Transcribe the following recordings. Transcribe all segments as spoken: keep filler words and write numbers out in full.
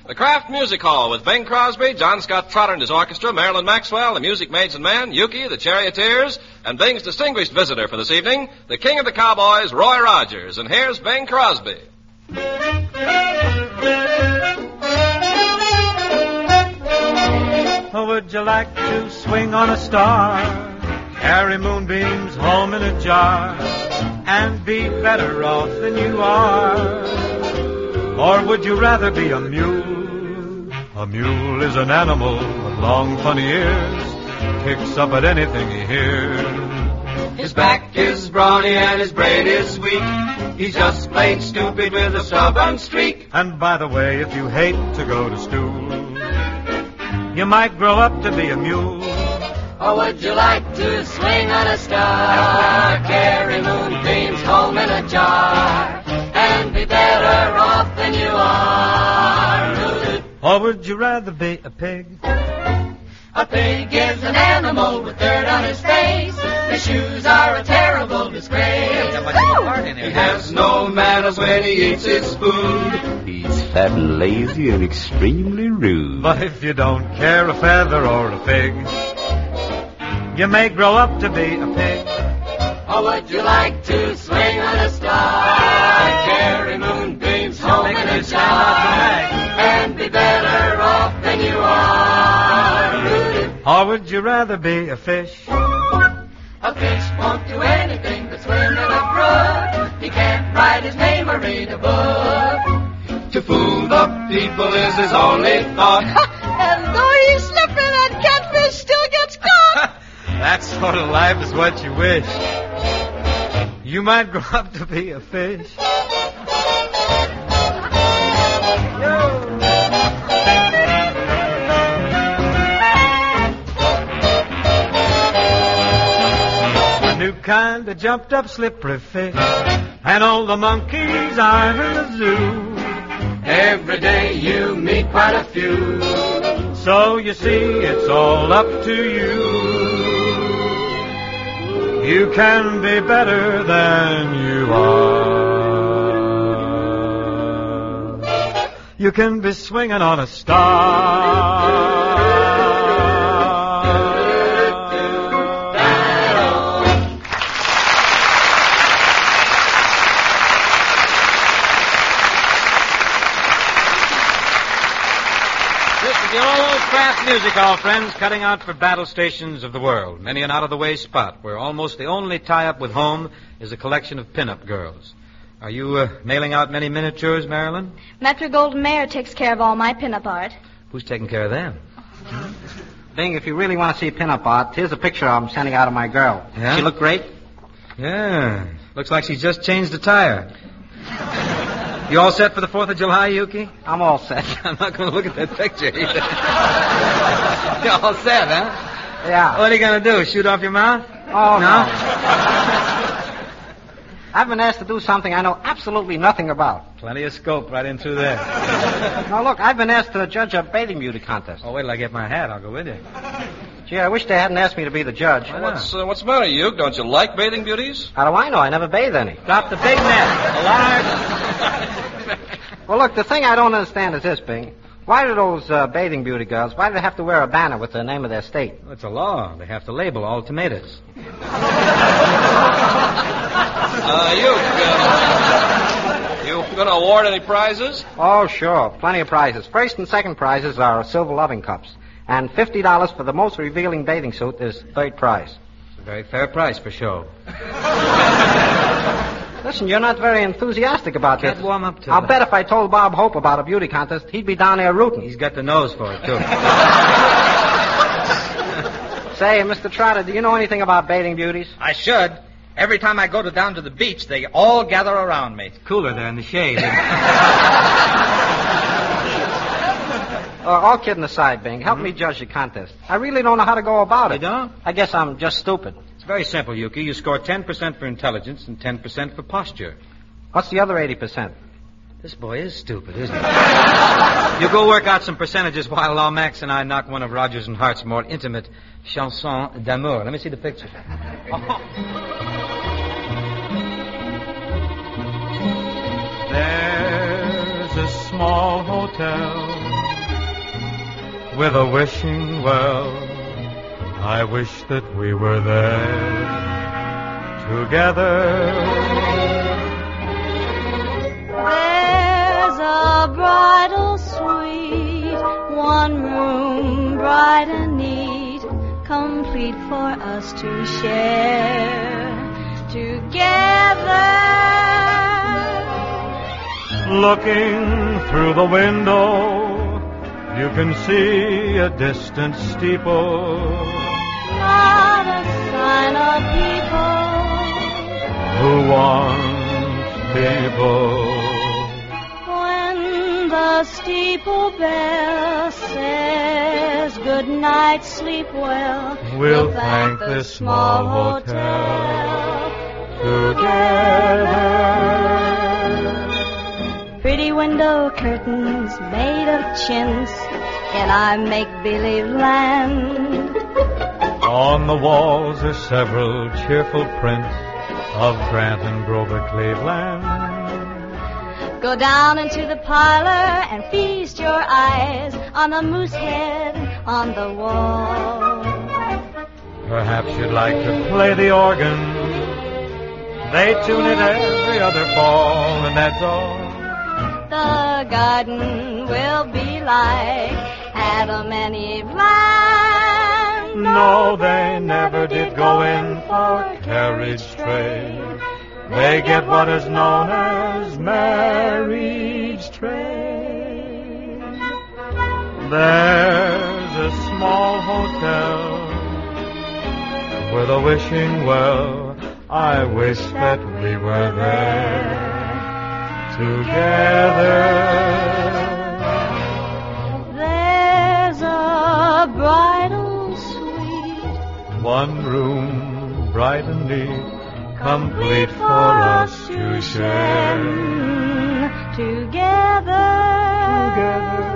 The Kraft Music Hall with Bing Crosby, John Scott Trotter and his orchestra, Marilyn Maxwell, the Music Maids and Men, Yuki, the Charioteers, and Bing's distinguished visitor for this evening, the King of the Cowboys, Roy Rogers. And here's Bing Crosby. Oh, would you like to swing on a star, carry moonbeams home in a jar, and be better off than you are? Or would you rather be a mule? A mule is an animal with long, funny ears, kicks up at anything he hears. His back is brawny and his brain is weak. He's just plain stupid with a stubborn streak. And by the way, if you hate to go to school, you might grow up to be a mule. Or would you like to swing on a star, carry moonbeams home in a jar, and be better off than you are? Or would you rather be a pig? A pig is an animal with dirt on his face. His shoes are a terrible disgrace. He has no manners when he eats his food. He's fat and lazy and extremely rude. But if you don't care a feather or a fig, you may grow up to be a pig. Or would you like to swing on a star, carry moonbeams home in a jar, and be better off than you are? Or would you rather be a fish? A fish won't do anything but swim in a brook. He can't write his name or read a book. To fool the people is his only thought. And though he's slippery, that catfish still gets caught. That sort of life is what you wish. You might grow up to be a fish. A new kind of jumped up slippery fish, and all the monkeys are in the zoo. Every day you meet quite a few. So you see, it's all up to you. You can be better than you are. You can be swinging on a star. Kraft Music Hall, friends, cutting out for battle stations of the world. Many an out-of-the-way spot where almost the only tie-up with home is a collection of pin-up girls. Are you uh, mailing out many miniatures, Marilyn? Metro-Goldwyn-Mayer takes care of all my pin-up art. Who's taking care of them? Bing, if you really want to see pin-up art, here's a picture I'm sending out of my girl. Yeah? She look great? Yeah. Looks like she's just changed the tire. You all set for the fourth of July, Yuki? I'm all set. I'm not going to look at that picture either. You're all set, huh? Yeah. What are you going to do, shoot off your mouth? Oh, no. no. I've been asked to do something I know absolutely nothing about. Plenty of scope right in through there. Now, look, I've been asked to judge a bathing beauty contest. Oh, wait till I get my hat. I'll go with you. Gee, I wish they hadn't asked me to be the judge. Well, what's, uh, what's the matter, Uke? Don't you like bathing beauties? How do I know? I never bathe any. Drop the big net. Large. Well, look, the thing I don't understand is this, Bing. Why do those uh, bathing beauty girls, why do they have to wear a banner with the name of their state? Well, it's a law. They have to label all tomatoes. Uh, Uke, uh, you going to award any prizes? Oh, sure. Plenty of prizes. First and second prizes are silver loving cups. And fifty dollars for the most revealing bathing suit is third prize. It's a very fair price for show. Listen, you're not very enthusiastic about Can't this. warm up to I'll it. bet if I told Bob Hope about a beauty contest, he'd be down there rooting. He's got the nose for it, too. Say, Mister Trotter, do you know anything about bathing beauties? I should. Every time I go to down to the beach, they all gather around me. It's cooler there in the shade. Uh, all kidding aside, Bing, help mm-hmm. me judge the contest. I really don't know how to go about You it. don't? I guess I'm just stupid. It's very simple, Yuki. You score ten percent for intelligence and ten percent for posture. What's the other eighty percent? This boy is stupid, isn't he? You go work out some percentages while uh, Max and I knock one of Rogers and Hart's more intimate chansons d'amour. Let me see the picture. Oh. There's a small hotel with a wishing well. I wish that we were there together. There's a bridal suite, one room bright and neat, complete for us to share together. Looking through the window, you can see a distant steeple. Not a sign of people Who wants people? when the steeple bell says good night, sleep well. We'll thank this small hotel together. Pretty window curtains made of chintz in our make-believe land. On the walls are several cheerful prints of Grant and Grover Cleveland. Go down into the parlor and feast your eyes on the moose head on the wall. Perhaps you'd like to play the organ. They tune it every other fall, and that's all. The garden will be like Adam and Eve land. No, they never did go in for carriage trade. They get what is known as marriage trade. There's a small hotel with a wishing well. I wish that we were there together. There's a bridal suite, One room bright and neat, complete for us to share together. together.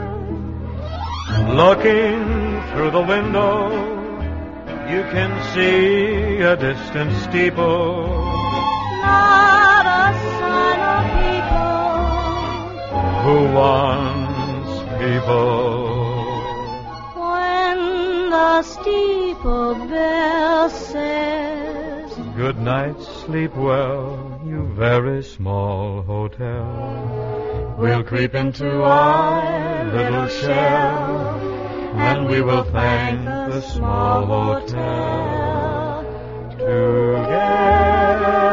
Looking through the window, you can see a distant steeple. Not a sign of people Who wants people? when the steeple bell says Good night, sleep well, you very small hotel. We'll creep into our little shell, and we will thank the small hotel together.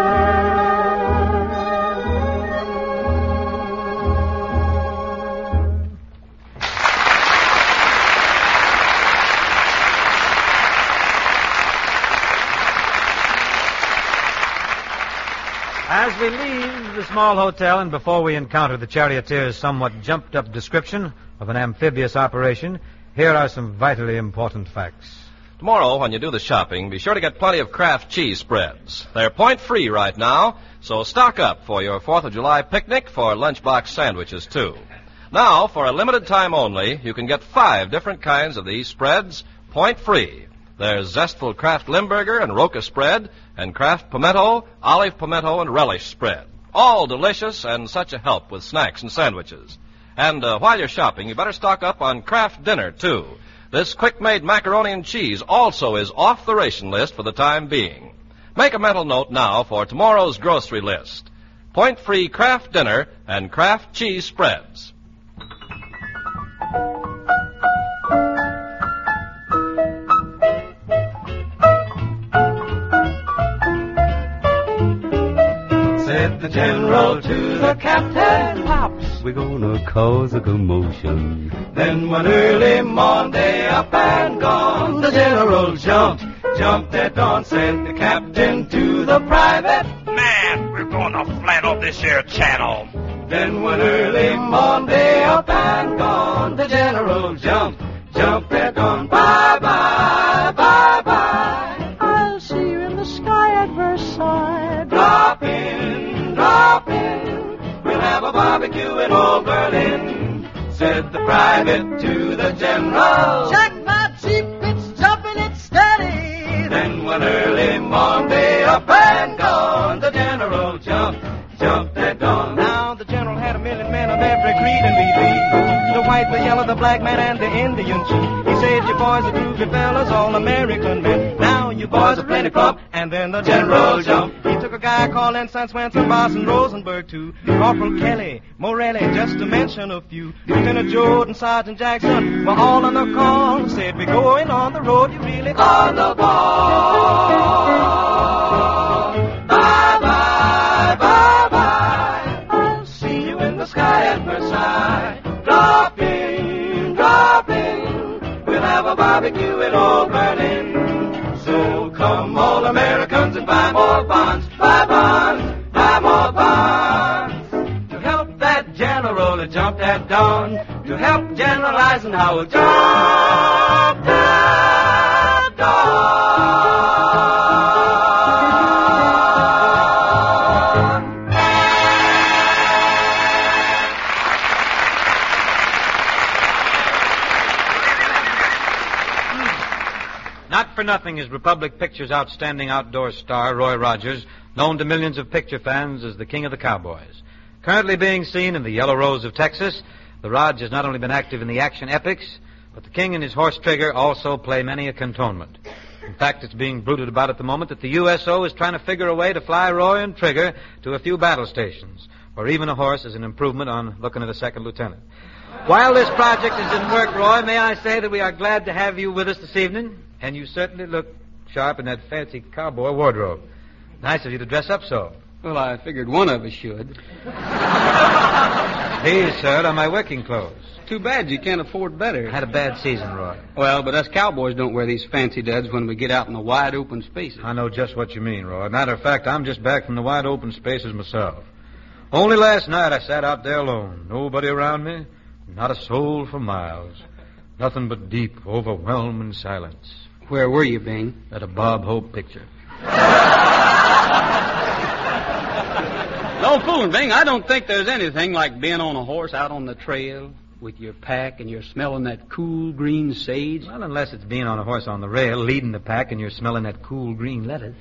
As we leave the small hotel and before we encounter the charioteer's somewhat jumped-up description of an amphibious operation, here are some vitally important facts. Tomorrow, when you do the shopping, be sure to get plenty of Kraft cheese spreads. They're point-free right now, so stock up for your fourth of July picnic for lunchbox sandwiches, too. Now, for a limited time only, you can get five different kinds of these spreads point-free. There's zestful Kraft Limburger and Roca spread, and Kraft Pimento, Olive Pimento, and Relish spread. All delicious and such a help with snacks and sandwiches. And uh, while you're shopping, you better stock up on Kraft Dinner, too. This quick-made macaroni and cheese also is off the ration list for the time being. Make a mental note now for tomorrow's grocery list. Point-free Kraft Dinner and Kraft cheese spreads. Said the general to the captain, Pops, We're gonna cause a commotion. then one early Monday up and gone, the general jumped, jumped at dawn, said the captain to the private, Man, we're gonna flat off this here channel. then one early Monday up and gone, the general jumped, jumped at dawn, bye-bye, bye-bye, I'll see you in the sky at Versailles. drop in, drop in, we'll have a barbecue in old Berlin, said the private to the general. Jack my jeep, it's jumping, it's steady. Then one early Monday up and gone, the general jumped, jumped at dawn. Now the general had a million men of every creed and belief. The white white, the yellow, the black man, and the Indian chief. He said, you boys are groovy fellas, all American men. Now you boys are plenty plump, and then the general jumped. He took a guy called Ensign Swenson, Boston Rosenberg, too. Corporal Kelly, Morelli, just to mention a few. Lieutenant Jordan, Sergeant Jackson were all on the call. Said, we're going on the road, you really are the ball. Bye, bye, bye, bye. I'll see you in the sky at Versailles. Dropping, dropping. We'll have a barbecue in old Berlin. So come all Americans and buy more bonds, buy bonds, buy more bonds. To help that general that jumped at dawn, to help General Eisenhower jump at dawn. Not for nothing is Republic Pictures' outstanding outdoor star, Roy Rogers, known to millions of picture fans as the King of the Cowboys. Currently being seen in the Yellow Rose of Texas, the Rog has not only been active in the action epics, but the King and his horse Trigger also play many a cantonment. In fact, it's being bruited about at the moment that the U S O is trying to figure a way to fly Roy and Trigger to a few battle stations, where even a horse is an improvement on looking at a second lieutenant. While this project is in work, Roy, may I say that we are glad to have you with us this evening, and you certainly look sharp in that fancy cowboy wardrobe. Nice of you to dress up so. Well, I figured one of us should. These, sir, are my working clothes. Too bad you can't afford better. I had a bad season, Roy. Well, but us cowboys don't wear these fancy duds when we get out in the wide open spaces. I know just what you mean, Roy. Matter of fact, I'm just back from the wide open spaces myself. Only last night I sat out there alone. Nobody around me. Not a soul for miles. Nothing but deep, overwhelming silence. Where were you, Bing? At a Bob Hope picture. No fooling, Bing. I don't think there's anything like being on a horse out on the trail with your pack and you're smelling that cool green sage. Well, unless it's being on a horse on the rail, leading the pack, and you're smelling that cool green lettuce.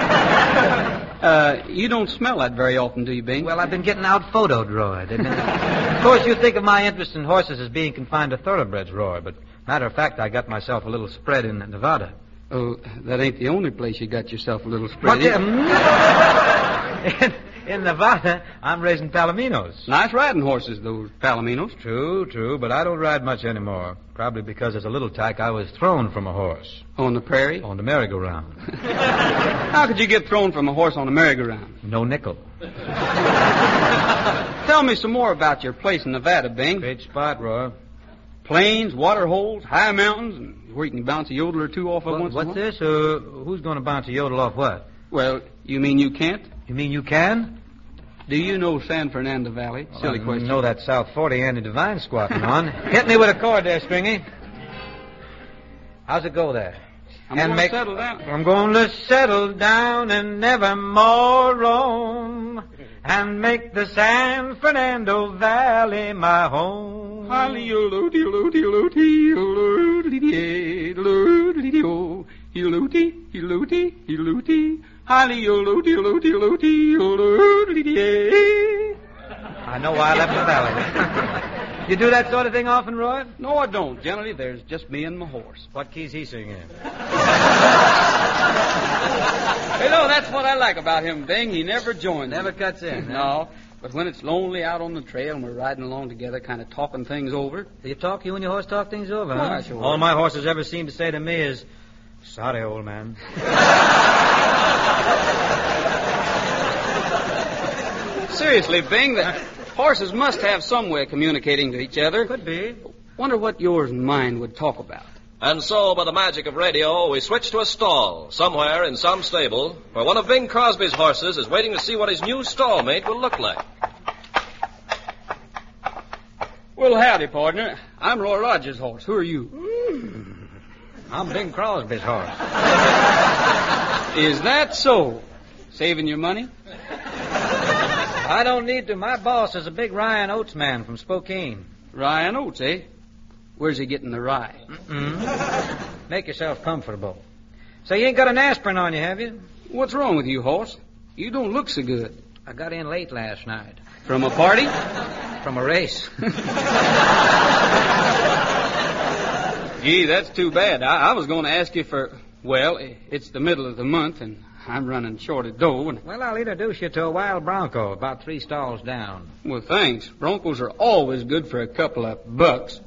uh, you don't smell that very often, do you, Bing? Well, I've been getting out photoed, Roy. Of course, you think of my interest in horses as being confined to thoroughbreds, Roy, but matter of fact, I got myself a little spread in Nevada. Oh, that ain't the only place you got yourself a little spread in. in, in Nevada, I'm raising palominos. Nice riding horses, those palominos. True, true, but I don't ride much anymore. Probably because as a little tyke, I was thrown from a horse. On the prairie? On the merry-go-round. How could you get thrown from a horse on the merry-go-round? No nickel. Tell me some more about your place in Nevada, Bing. Great spot, Roy. Plains, water holes, high mountains, and where you can bounce a yodel or two off of What, once what's in a while. this? Uh, who's going to bounce a yodel off what? Well, you mean you can't? You mean you can? Do you know San Fernando Valley? Well, Silly I question. know that South forty Andy Devine squatting on. Hit me with a chord there, Stringy. How's it go there? I'm and going make, to settle down. I'm going to settle down and never more roam and make the San Fernando Valley my home. I know why I left the valley. You do that sort of thing often, Roy? No, I don't. Generally, there's just me and my horse. What key's he singing in? Hey, no, that's what I like about him, Bing. He never joins. Never cuts in. Huh? No, but when it's lonely out on the trail and we're riding along together, kind of talking things over. Do you talk, you and your horse talk things over, Well, huh? I sure All would. my horses ever seem to say to me is, sorry, old man. Seriously, Bing, the horses must have some way of communicating to each other. Could be. Wonder what yours and mine would talk about. And so, by the magic of radio, we switch to a stall, somewhere in some stable, where one of Bing Crosby's horses is waiting to see what his new stallmate will look like. Well, howdy, partner. I'm Roy Rogers' horse. Who are you? Mm. I'm Bing Crosby's horse. Is that so? Saving your money? I don't need to. My boss is a big Ryan Oates man from Spokane. Ryan Oates, eh? Where's he getting the rye? Mm-mm. Make yourself comfortable. So you ain't got an aspirin on you, have you? What's wrong with you, horse? You don't look so good. I got in late last night. From a party? From a race. Gee, that's too bad. I, I was going to ask you for... Well, it's the middle of the month, and I'm running short of dough. And... Well, I'll introduce you to a wild bronco about three stalls down. Well, thanks. Broncos are always good for a couple of bucks.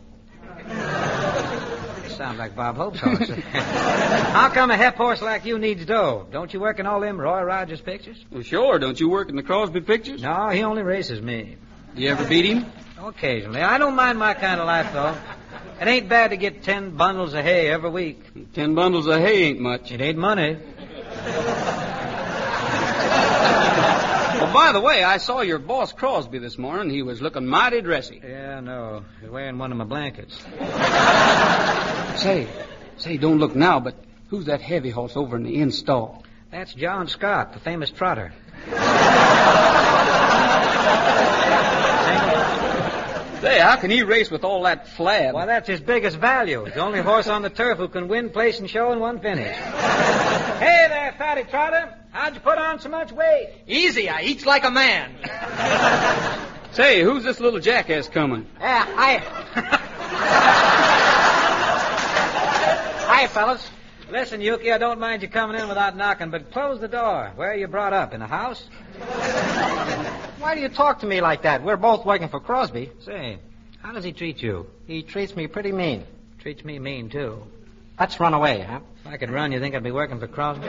Sounds like Bob Hope's horse. How come a hep horse like you needs dough? Don't you work in all them Roy Rogers pictures? Well, sure. Don't you work in the Crosby pictures? No, he only races me. You ever beat him? Occasionally. I don't mind my kind of life, though. It ain't bad to get ten bundles of hay every week. Ten bundles of hay ain't much. It ain't money. Well, by the way, I saw your boss Crosby this morning. He was looking mighty dressy. Yeah, no. He's wearing one of my blankets. Say, say, don't look now, but who's that heavy horse over in the inn stall? That's John Scott, the famous trotter. Say, how can he race with all that flab? Well, that's his biggest value. He's the only horse on the turf who can win, place, and show in one finish. Hey there, fatty trotter. How'd you put on so much weight? Easy, I eats like a man. Say, who's this little jackass coming? Yeah, hi. Hi, fellas. Listen, Yuki, I don't mind you coming in without knocking, but close the door. Where are you brought up? In the house? Why do you talk to me like that? We're both working for Crosby. Say, how does he treat you? He treats me pretty mean. Treats me mean, too. Let's run away, huh? If I could run, you think I'd be working for Crosby?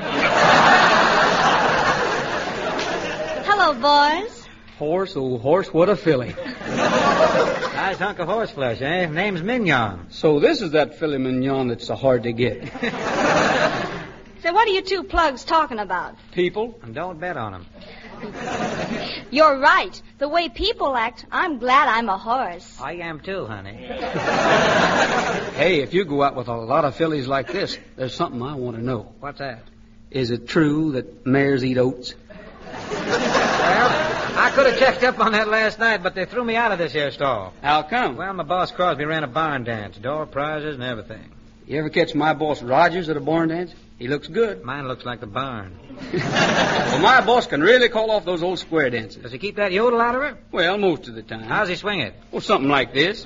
Hello, boys. Horse, oh horse, what a filly. Nice hunk of horseflesh, eh? Name's Mignon. So this is that filet mignon that's so hard to get. Say, what are you two plugs talking about? People. And don't bet on them. You're right. The way people act, I'm glad I'm a horse. I am too, honey. Hey, if you go out with a lot of fillies like this, there's something I want to know. What's that? Is it true that mares eat oats? Well, I could have checked up on that last night, but they threw me out of this here stall. How come? Well, my boss Crosby ran a barn dance, door prizes and everything. You ever catch my boss Rogers at a barn dance? He looks good. Mine looks like the barn. Well, my boss can really call off those old square dances. Does he keep that yodel out of her? Well, most of the time. How's he swing it? Well, something like this.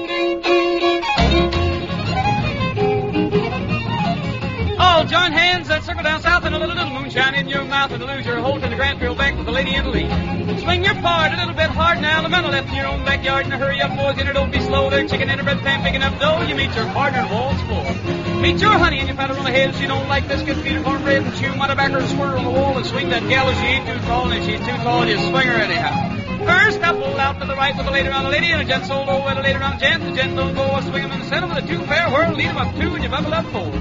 All join hands and circle down south and a little, little moonshine in your mouth and lose your hold in the Grandfield Bank with the lady in the lead. Swing your part a little bit hard now, the mental left in your own backyard, and hurry up, boys, and it don't be slow. There's chicken in a bread pan, big enough dough. You meet your partner on the wall's floor. Meet your honey and you pat her on the head. She don't like this, get feed her cornbread and chew. Might back her and squirt her on the wall and swing that gal if she ain't too tall, and if she's too tall, just swing her anyhow. First, up, pull out to the right with the lady around the lady, and a gent sold over with a lady around the gent. The gent don't go a swing him in the center with a two-pair whirl, lead him up two, and you buckle up four.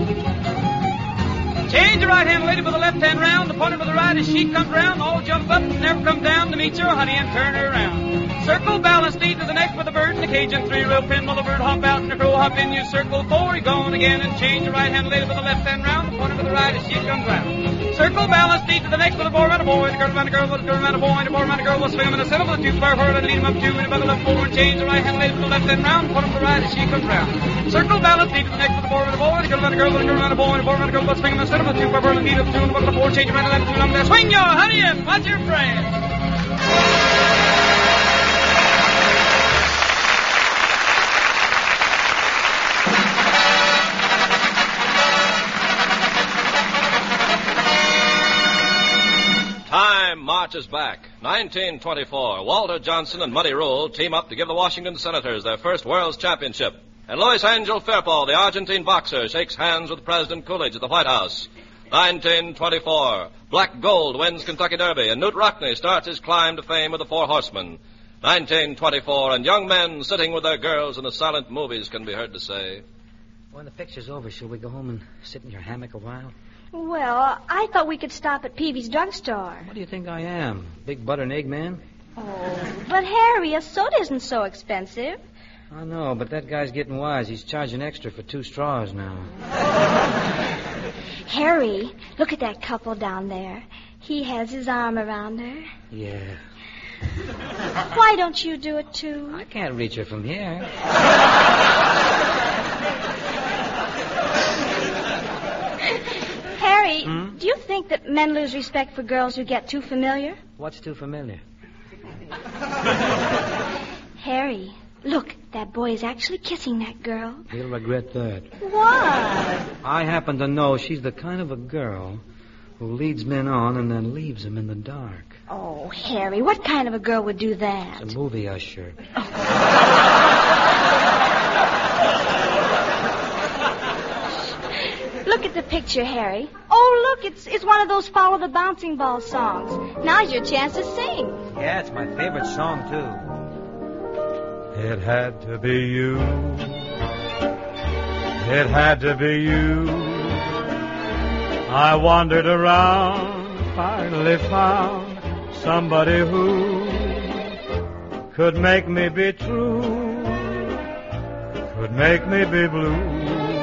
Change your right hand lady with the left hand round. The partner with the right as she comes round. All jump up and never come down to meet your honey and turn her around. Circle balance lead to the neck with the bird and the cage and three real pin. While the bird hop out and the crow hop in. You circle four, you're going again and change your right hand lady with the left hand round. The partner with the right as she comes round. Circle balance lead to the neck with the boy around a boy. The girl around a girl with the girl around a boy. And the boy around a girl will swing him in the center with a two-bar whirl and lead him up two and a buckle up four and change the right hand lady with the left hand round. The partner with the right as she comes round. Circle balance lead to the neck with the boy around a boy. The girl around a girl with the girl around a boy. And the boy around a girl will swing him in the center with a two-bar whirl and lead him up two and a buckle up four, change your right hand lady with the left hand. Swing your honey and watch your friend. Time marches back. nineteen twenty-four. Walter Johnson and Muddy Rule team up to give the Washington Senators their first World's Championship. And Luis Angel Firpo, the Argentine boxer, shakes hands with President Coolidge at the White House. nineteen twenty-four. Black Gold wins Kentucky Derby, and Knute Rockne starts his climb to fame with the Four Horsemen. nineteen twenty-four, and young men sitting with their girls in the silent movies can be heard to say, When the picture's over, shall we go home and sit in your hammock a while? Well, I thought we could stop at Peavy's drugstore. What do you think I am? Big butter and egg man? Oh, but Harry, a soda isn't so expensive. I know, but that guy's getting wise. He's charging extra for two straws now. Harry, look at that couple down there. He has his arm around her. Yeah. Why don't you do it, too? I can't reach her from here. Harry, Hmm? do you think that men lose respect for girls who get too familiar? What's too familiar? Harry, Look, that boy is actually kissing that girl. He'll regret that. What? I happen to know she's the kind of a girl who leads men on and then leaves them in the dark. Oh, Harry, what kind of a girl would do that? It's a movie usher. Look at the picture, Harry. Oh, look, it's it's one of those Follow the Bouncing Ball songs. Now's your chance to sing. Yeah, it's my favorite song, too. It had to be you. It had to be you. I wandered around, finally found somebody who could make me be true, could make me be blue,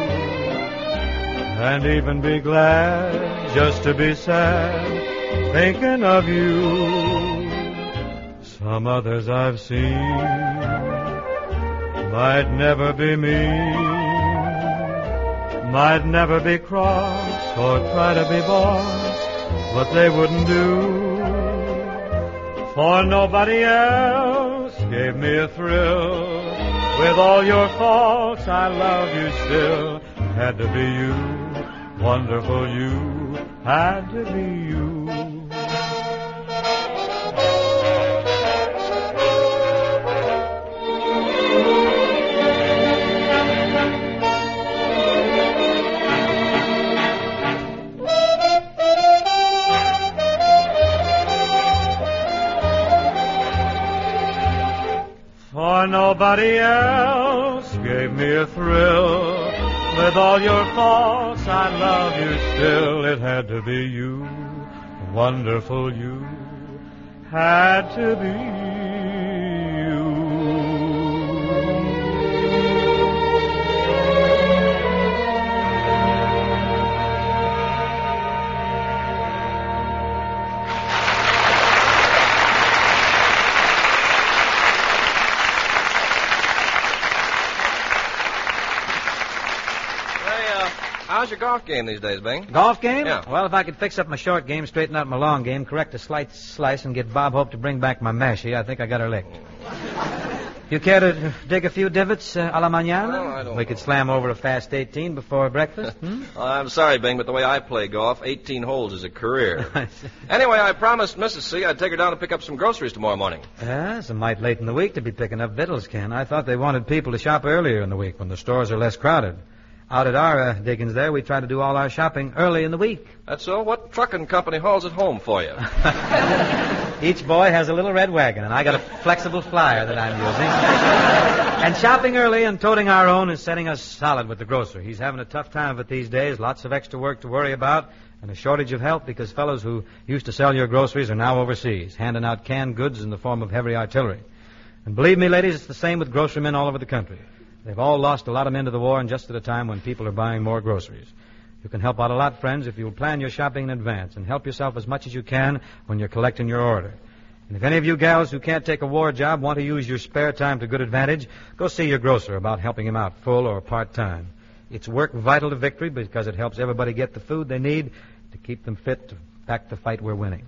and even be glad just to be sad, thinking of you. Some others I've seen might never be mean, might never be cross or try to be boss, but they wouldn't do. For nobody else gave me a thrill. With all your faults, I love you still. Had to be you, wonderful you, had to be you. For nobody else gave me a thrill. With all your faults, I love you still. It had to be you, wonderful you, had to be you. How's your golf game these days, Bing? Golf game? Yeah. Well, if I could fix up my short game, straighten out my long game, correct a slight slice, and get Bob Hope to bring back my mashie, I think I got her licked. You care to dig a few divots uh, a la mañana? No, I don't We know. could slam over a fast eighteen before breakfast. Hmm? Well, I'm sorry, Bing, but the way I play golf, eighteen holes is a career. Anyway, I promised Missus C I'd take her down to pick up some groceries tomorrow morning. Yeah, it's a mite late in the week to be picking up victuals, Ken. I thought they wanted people to shop earlier in the week when the stores are less crowded. Out at our uh, diggings there, we try to do all our shopping early in the week. That's so? What trucking company hauls it home for you? Each boy has a little red wagon, and I got a flexible flyer that I'm using. And shopping early and toting our own is setting us solid with the grocer. He's having a tough time of it these days, lots of extra work to worry about, and a shortage of help because fellows who used to sell your groceries are now overseas, handing out canned goods in the form of heavy artillery. And believe me, ladies, it's the same with grocerymen all over the country. They've all lost a lot of men to the war, and just at a time when people are buying more groceries. You can help out a lot, friends, if you'll plan your shopping in advance and help yourself as much as you can when you're collecting your order. And if any of you gals who can't take a war job want to use your spare time to good advantage, go see your grocer about helping him out full or part-time. It's work vital to victory because it helps everybody get the food they need to keep them fit to back the fight we're winning.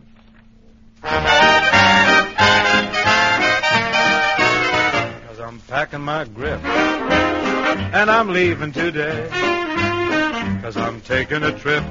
I'm packing my grip, and I'm leaving today, 'cause I'm taking a trip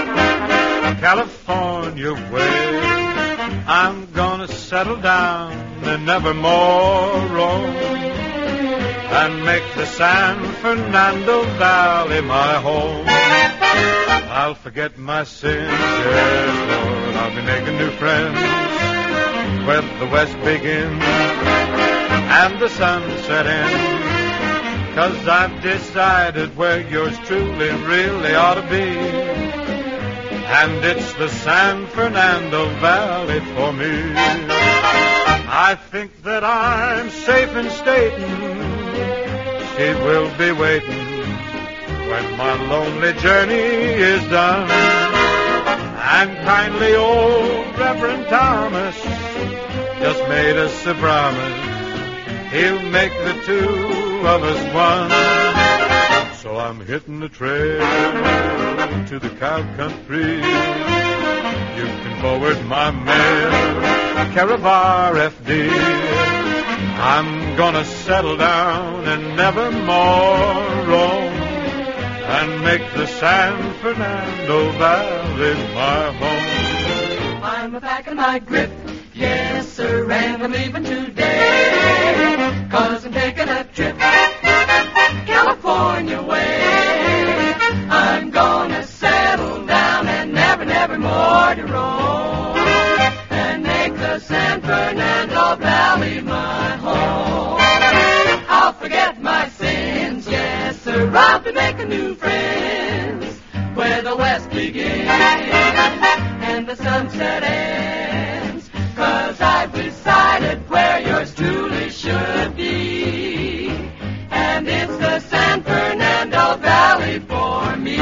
California way. I'm gonna settle down and never more roam, and make the San Fernando Valley my home. I'll forget my sins, yes, Lord, I'll be making new friends where the west begins and the sunset ends, 'cause I've decided where yours truly really ought to be, and it's the San Fernando Valley for me. I think that I'm safe in stating she will be waiting when my lonely journey is done, and kindly old Reverend Thomas just made us a promise he'll make the two of us one. So I'm hitting the trail to the cow country. You can forward my mail, Caravar F D. I'm gonna settle down and never more roam, and make the San Fernando Valley my home. I'm a packing my grip, yes sir, and I'm leaving today, 'cause I'm taking a trip California way. I'm gonna settle down and never, never more to roam, and make the San Fernando Valley my home. I'll forget my sins, yes sir, I'll be making new friends where the west begins and the sunset ends, 'cause I've decided where yours truly should be, and it's the San Fernando Valley for me.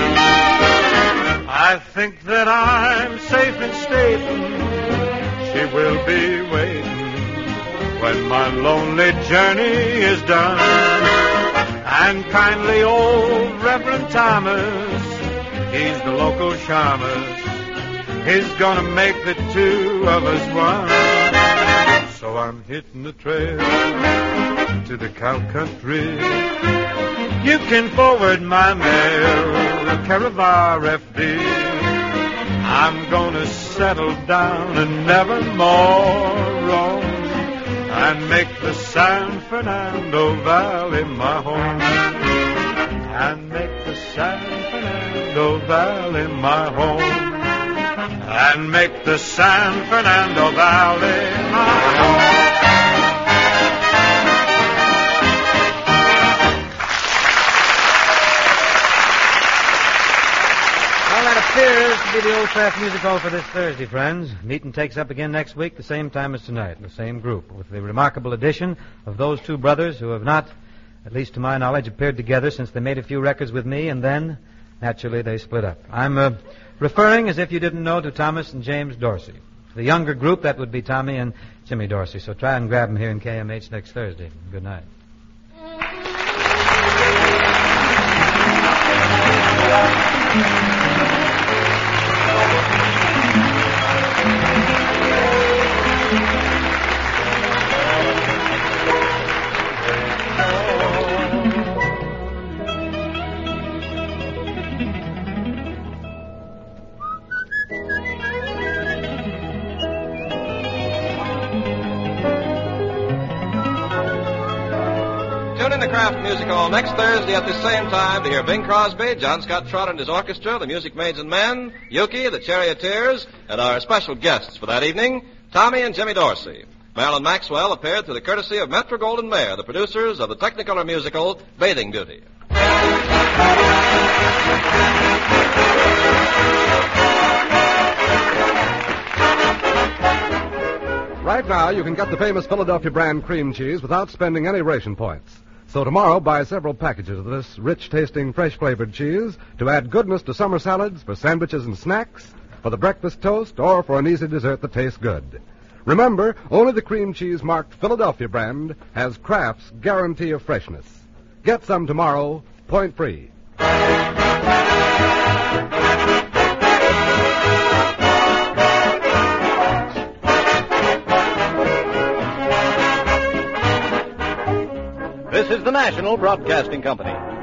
I think that I'm safe in stating she will be waiting when my lonely journey is done. And kindly old Reverend Thomas, he's the local shamus, he's gonna make the two of us one. So I'm hitting the trail to the cow country. You can forward my mail, Caravar F D. I'm gonna settle down and never more roam, and make the San Fernando Valley my home, and make the San Fernando Valley my home, and make the San Fernando Valley my home. Well, that appears to be the Old Craft Music Hall for this Thursday, friends. Meeting takes up again next week, the same time as tonight, the same group, with the remarkable addition of those two brothers who have not, at least to my knowledge, appeared together since they made a few records with me, and then, naturally, they split up. I'm uh, referring, as if you didn't know, to Thomas and James Dorsey. The younger group, that would be Tommy and Jimmy Dorsey. So try and grab them here in K M H next Thursday. Good night. Tune in to Kraft Music Hall next Thursday at the same time to hear Bing Crosby, John Scott Trotter and his orchestra, the Music Maids and Men, Yuki, the Charioteers, and our special guests for that evening, Tommy and Jimmy Dorsey. Marilyn Maxwell appeared through the courtesy of Metro Goldwyn Mayer, the producers of the Technicolor musical Bathing Beauty. Right now, you can get the famous Philadelphia brand cream cheese without spending any ration points. So tomorrow, buy several packages of this rich-tasting, fresh-flavored cheese to add goodness to summer salads, for sandwiches and snacks, for the breakfast toast, or for an easy dessert that tastes good. Remember, only the cream cheese marked Philadelphia brand has Kraft's guarantee of freshness. Get some tomorrow, point free. This is the National Broadcasting Company.